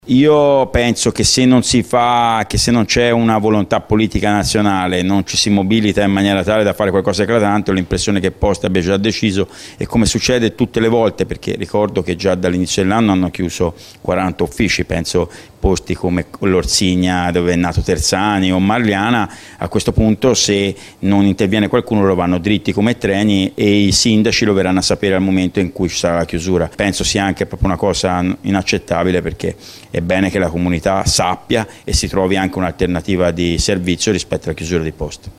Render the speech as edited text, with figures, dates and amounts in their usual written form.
Io penso che se non c'è una volontà politica nazionale, non ci si mobilita in maniera tale da fare qualcosa di eclatante, ho l'impressione che Poste abbia già deciso, e come succede tutte le volte, perché ricordo che già dall'inizio dell'anno hanno chiuso 40 uffici, penso posti come l'Orsigna dove è nato Terzani o Marliana, a questo punto se non interviene qualcuno lo vanno dritti come treni e i sindaci lo verranno a sapere al momento in cui ci sarà la chiusura. Penso sia anche proprio una cosa inaccettabile, perché è bene che la comunità sappia e si trovi anche un'alternativa di servizio rispetto alla chiusura di Poste.